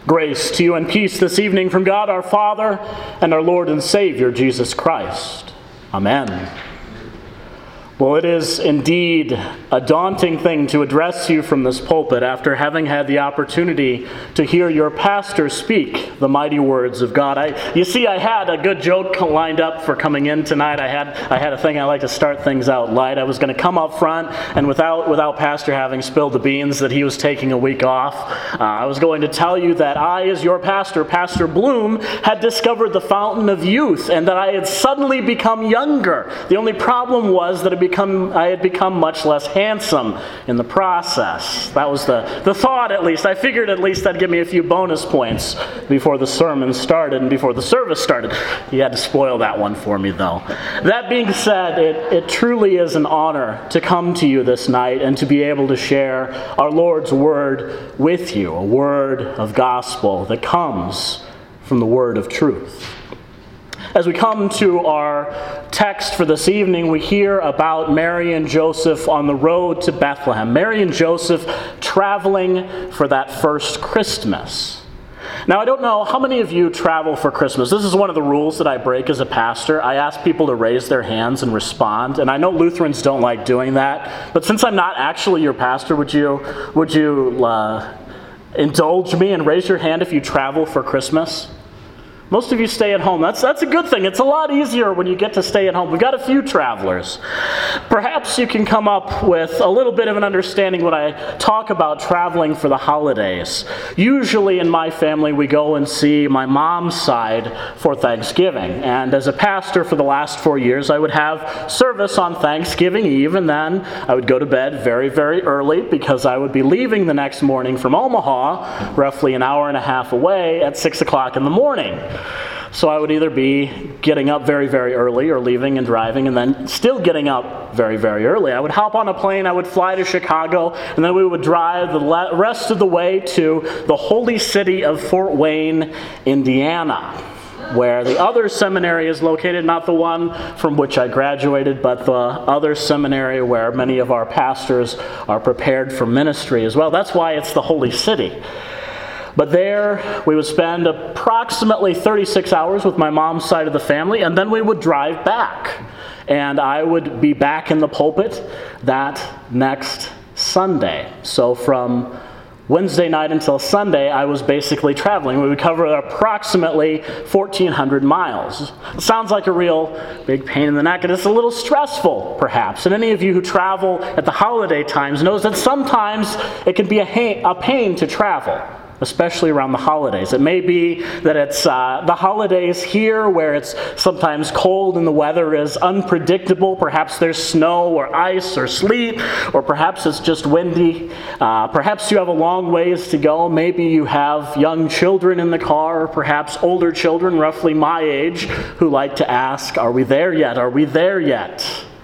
Grace to you and peace this evening from God our Father and our Lord and Savior, Jesus Christ. Amen. Well, it is indeed a daunting thing to address you from this pulpit after having had the opportunity to hear your pastor speak the mighty words of God. You see, I had a good joke lined up for coming in tonight. I had a thing I like to start things out light. I was going to come up front, and without pastor having spilled the beans that he was taking a week off, I was going to tell you that I, as your pastor, Pastor Bloom, had discovered the fountain of youth, and that I had suddenly become younger. The only problem was that I had become much less handsome in the process. That was the thought, at least. I figured at least that'd give me a few bonus points before the sermon started and before the service started. You had to spoil that one for me, though. That being said, it truly is an honor to come to you this night and to be able to share our Lord's word with you, a word of gospel that comes from the word of truth. As we come to our text for this evening, we hear about Mary and Joseph on the road to Bethlehem. Mary and Joseph traveling for that first Christmas. Now, I don't know how many of you travel for Christmas. This is one of the rules that I break as a pastor. I ask people to raise their hands and respond, and I know Lutherans don't like doing that, but since I'm not actually your pastor, would you indulge me and raise your hand if you travel for Christmas? Most of you stay at home. That's a good thing. It's a lot easier when you get to stay at home. We've got a few travelers. Perhaps you can come up with a little bit of an understanding when I talk about traveling for the holidays. Usually in my family, we go and see my mom's side for Thanksgiving. And as a pastor for the last 4 years, I would have service on Thanksgiving Eve, and then I would go to bed very, very early because I would be leaving the next morning from Omaha, roughly an hour and a half away, at 6 o'clock in the morning. So I would either be getting up very, very early or leaving and driving and then still getting up very, very early. I would hop on a plane, I would fly to Chicago, and then we would drive the rest of the way to the holy city of Fort Wayne, Indiana, where the other seminary is located, not the one from which I graduated, but the other seminary where many of our pastors are prepared for ministry as well. That's why it's the holy city. But there, we would spend approximately 36 hours with my mom's side of the family, and then we would drive back. And I would be back in the pulpit that next Sunday. So from Wednesday night until Sunday, I was basically traveling. We would cover approximately 1,400 miles. It sounds like a real big pain in the neck, and it's a little stressful, perhaps. And any of you who travel at the holiday times knows that sometimes it can be a pain to travel, especially around the holidays. It may be that it's the holidays here where it's sometimes cold and the weather is unpredictable. Perhaps there's snow or ice or sleet, or perhaps it's just windy. Perhaps you have a long ways to go. Maybe you have young children in the car, or perhaps older children, roughly my age, who like to ask, "Are we there yet? Are we there yet?"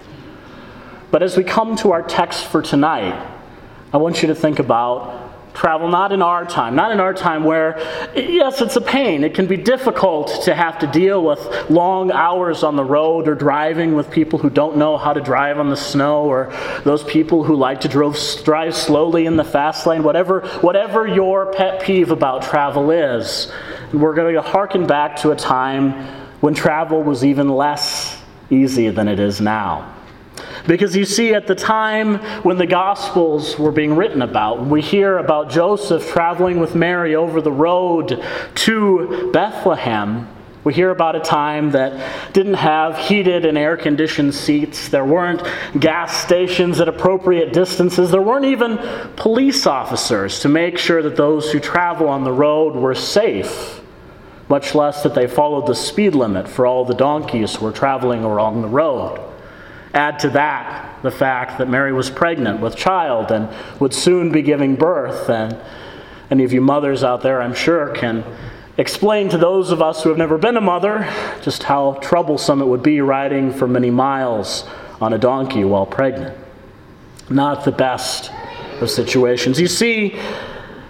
But as we come to our text for tonight, I want you to think about travel not in our time where, yes, it's a pain. It can be difficult to have to deal with long hours on the road or driving with people who don't know how to drive on the snow, or those people who like to drive slowly in the fast lane, whatever your pet peeve about travel is. And we're going to harken back to a time when travel was even less easy than it is now. Because you see, at the time when the Gospels were being written about, we hear about Joseph traveling with Mary over the road to Bethlehem. We hear about a time that didn't have heated and air-conditioned seats. There weren't gas stations at appropriate distances. There weren't even police officers to make sure that those who travel on the road were safe, much less that they followed the speed limit for all the donkeys who were traveling along the road. Add to that the fact that Mary was pregnant with child and would soon be giving birth. And any of you mothers out there, I'm sure, can explain to those of us who have never been a mother just how troublesome it would be riding for many miles on a donkey while pregnant. Not the best of situations. You see,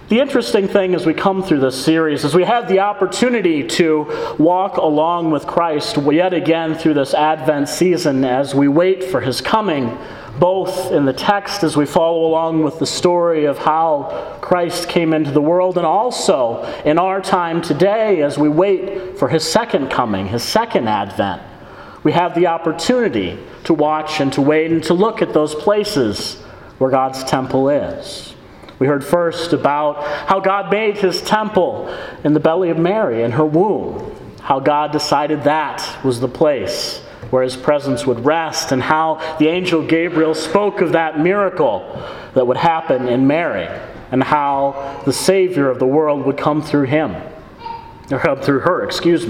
The interesting thing as we come through this series is we have the opportunity to walk along with Christ yet again through this Advent season as we wait for his coming, both in the text as we follow along with the story of how Christ came into the world, and also in our time today as we wait for his second coming, his second Advent. We have the opportunity to watch and to wait and to look at those places where God's temple is. We heard first about how God made his temple in the belly of Mary, in her womb, how God decided that was the place where his presence would rest, and how the angel Gabriel spoke of that miracle that would happen in Mary, and how the Savior of the world would come through him, or come through her,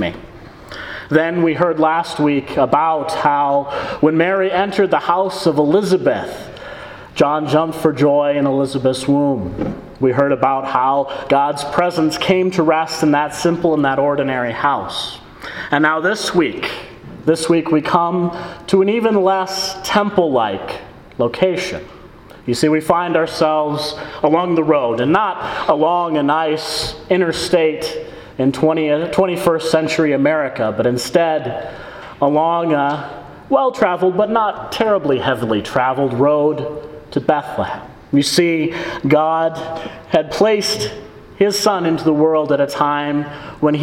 Then we heard last week about how when Mary entered the house of Elizabeth, John jumped for joy in Elizabeth's womb. We heard about how God's presence came to rest in that simple and that ordinary house. And now this week we come to an even less temple-like location. You see, we find ourselves along the road, and not along a nice interstate in 21st century America, but instead along a well-traveled but not terribly heavily traveled road to Bethlehem. You see, God had placed his son into the world at a time when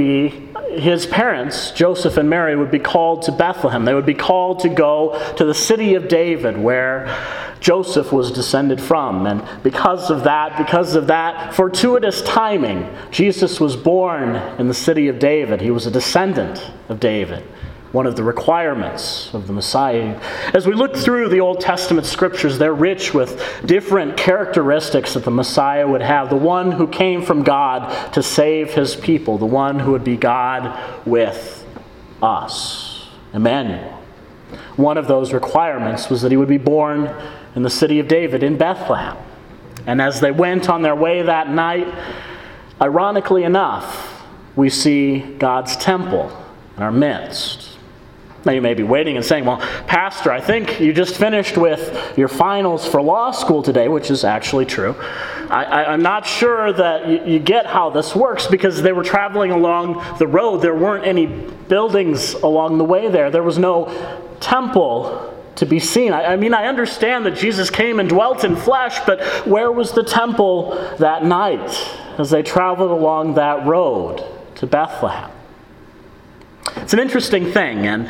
his parents, Joseph and Mary, would be called to Bethlehem. They would be called to go to the city of David, where Joseph was descended from. And because of that fortuitous timing, Jesus was born in the city of David. He was a descendant of David, one of the requirements of the Messiah. As we look through the Old Testament scriptures, they're rich with different characteristics that the Messiah would have. The one who came from God to save his people. The one who would be God with us. Emmanuel. One of those requirements was that he would be born in the city of David in Bethlehem. And as they went on their way that night, ironically enough, we see God's temple in our midst. Now you may be waiting and saying, well, Pastor, I think you just finished with your finals for law school today, which is actually true. I'm not sure that you get how this works, because they were traveling along the road. There weren't any buildings along the way there. There was no temple to be seen. I mean, I understand that Jesus came and dwelt in flesh, but where was the temple that night as they traveled along that road to Bethlehem? It's an interesting thing, and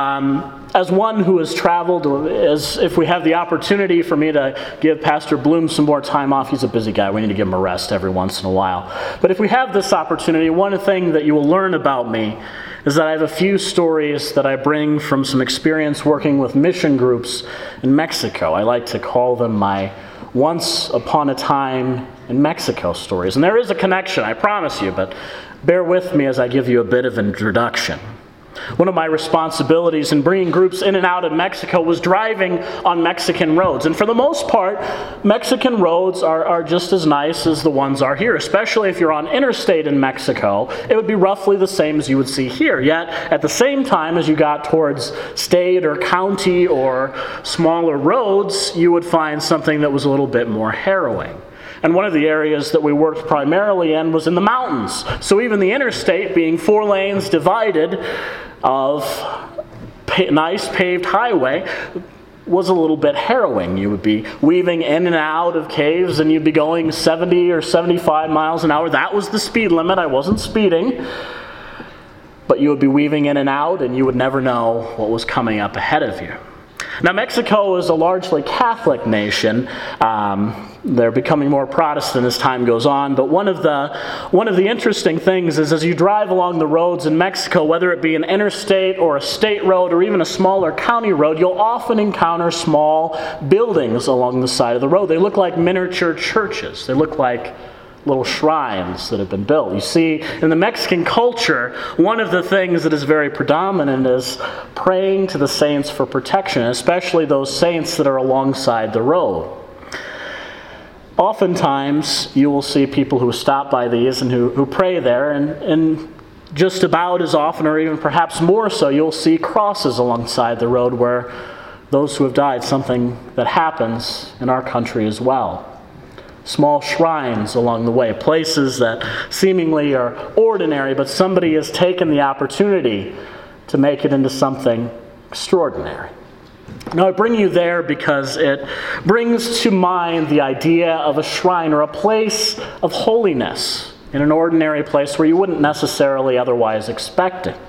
as one who has traveled, as if we have the opportunity for me to give Pastor Bloom some more time off, he's a busy guy, we need to give him a rest every once in a while. But if we have this opportunity, one thing that you will learn about me is that I have a few stories that I bring from some experience working with mission groups in Mexico. I like to call them my once upon a time in Mexico stories. And there is a connection, I promise you, but bear with me as I give you a bit of an introduction. One of my responsibilities in bringing groups in and out of Mexico was driving on Mexican roads. And for the most part, Mexican roads are just as nice as the ones are here. Especially if you're on interstate in Mexico, it would be roughly the same as you would see here. Yet, at the same time, as you got towards state or county or smaller roads, you would find something that was a little bit more harrowing. And one of the areas that we worked primarily in was in the mountains. So even the interstate, being 4 lanes divided of nice paved highway, was a little bit harrowing. You would be weaving in and out of caves, and you'd be going 70 or 75 miles an hour. That was the speed limit. I wasn't speeding. But you would be weaving in and out, and you would never know what was coming up ahead of you. Now, Mexico is a largely Catholic nation. They're becoming more Protestant as time goes on. But one of the interesting things is, as you drive along the roads in Mexico, whether it be an interstate or a state road or even a smaller county road, you'll often encounter small buildings along the side of the road. They look like miniature churches. They look like little shrines that have been built. You see, in the Mexican culture, one of the things that is very predominant is praying to the saints for protection, especially those saints that are alongside the road. Oftentimes, you will see people who stop by these and who pray there, and just about as often, or even perhaps more so, you'll see crosses alongside the road where those who have died, something that happens in our country as well. small shrines along the way, places that seemingly are ordinary, but somebody has taken the opportunity to make it into something extraordinary. Now, I bring you there because it brings to mind the idea of a shrine or a place of holiness in an ordinary place where you wouldn't necessarily otherwise expect it.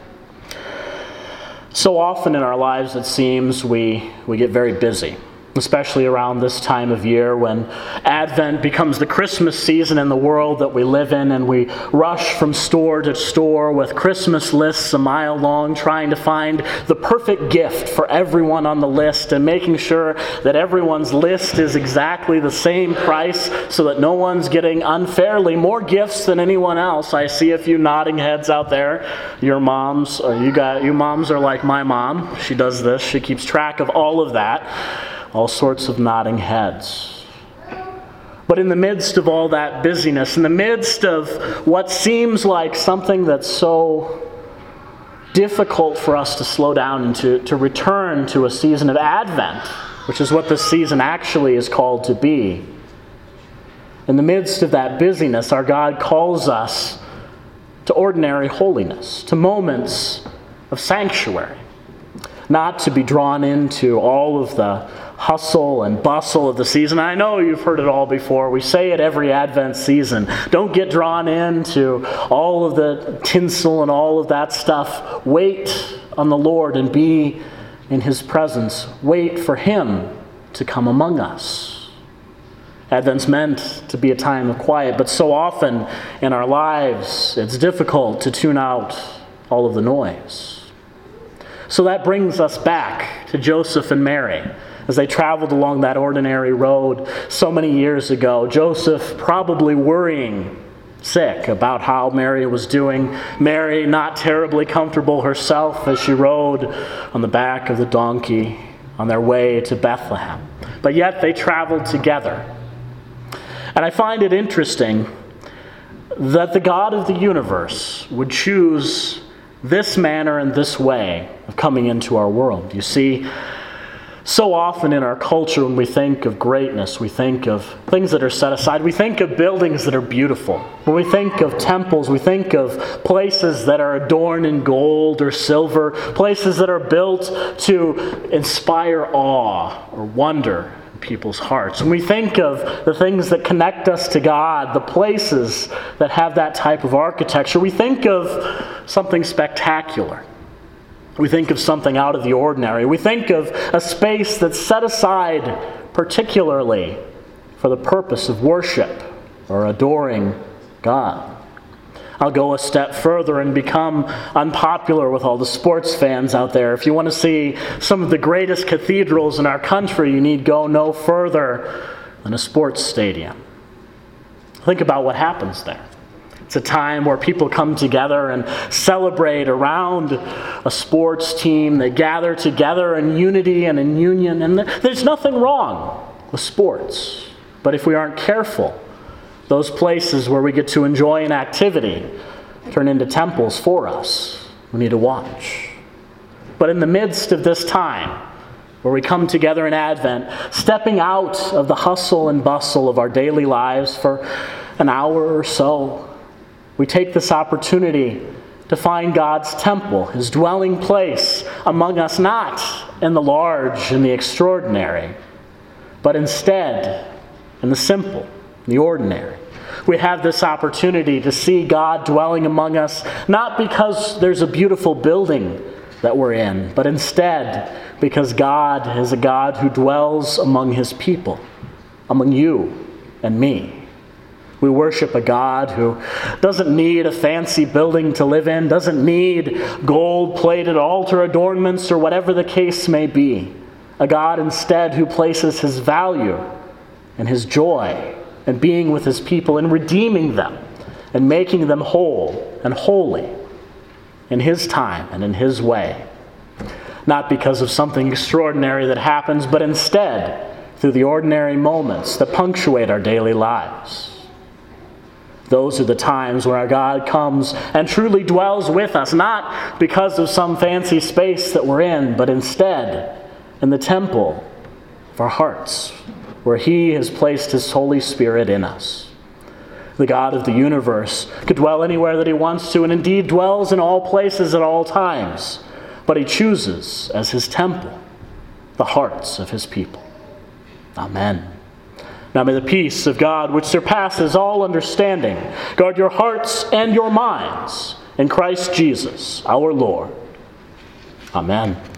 So often in our lives, it seems, we get very busy, especially around this time of year when Advent becomes the Christmas season in the world that we live in, and we rush from store to store with Christmas lists a mile long, trying to find the perfect gift for everyone on the list and making sure that everyone's list is exactly the same price so that no one's getting unfairly more gifts than anyone else. I see a few nodding heads out there. Your moms, you moms are like my mom. She does this. She keeps track of all of that. All sorts of nodding heads. But in the midst of all that busyness, in the midst of what seems like something that's so difficult for us to slow down and to return to a season of Advent, which is what this season actually is called to be, in the midst of that busyness, our God calls us to ordinary holiness, to moments of sanctuary, not to be drawn into all of the hustle and bustle of the season. I know you've heard it all before. We say it every Advent season. Don't get drawn into all of the tinsel and all of that stuff. Wait on the Lord and be in His presence. Wait for Him to come among us. Advent's meant to be a time of quiet, but so often in our lives, it's difficult to tune out all of the noise. So that brings us back to Joseph and Mary. As they traveled along that ordinary road so many years ago, Joseph probably worrying sick about how Mary was doing. Mary not terribly comfortable herself as she rode on the back of the donkey on their way to Bethlehem. But yet they traveled together. And I find it interesting that the God of the universe would choose this manner and this way of coming into our world. You see, so often in our culture, when we think of greatness, we think of things that are set aside. We think of buildings that are beautiful. When we think of temples, we think of places that are adorned in gold or silver, places that are built to inspire awe or wonder in people's hearts. When we think of the things that connect us to God, the places that have that type of architecture, we think of something spectacular. We think of something out of the ordinary. We think of a space that's set aside particularly for the purpose of worship or adoring God. I'll go a step further and become unpopular with all the sports fans out there. If you want to see some of the greatest cathedrals in our country, you need go no further than a sports stadium. Think about what happens there. It's a time where people come together and celebrate around a sports team. They gather together in unity and in union. And there's nothing wrong with sports. But if we aren't careful, those places where we get to enjoy an activity turn into temples for us. We need to watch. But in the midst of this time, where we come together in Advent, stepping out of the hustle and bustle of our daily lives for an hour or so, we take this opportunity to find God's temple, His dwelling place among us, not in the large and the extraordinary, but instead in the simple, the ordinary. We have this opportunity to see God dwelling among us, not because there's a beautiful building that we're in, but instead because God is a God who dwells among His people, among you and me. We worship a God who doesn't need a fancy building to live in, doesn't need gold-plated altar adornments or whatever the case may be. A God instead who places His value and His joy in being with His people and redeeming them and making them whole and holy in His time and in His way. Not because of something extraordinary that happens, but instead through the ordinary moments that punctuate our daily lives. Those are the times when our God comes and truly dwells with us, not because of some fancy space that we're in, but instead in the temple of our hearts, where he has placed his Holy Spirit in us. The God of the universe could dwell anywhere that he wants to, and indeed dwells in all places at all times. But he chooses as his temple the hearts of his people. Amen. Now may the peace of God, which surpasses all understanding, guard your hearts and your minds in Christ Jesus our Lord. Amen.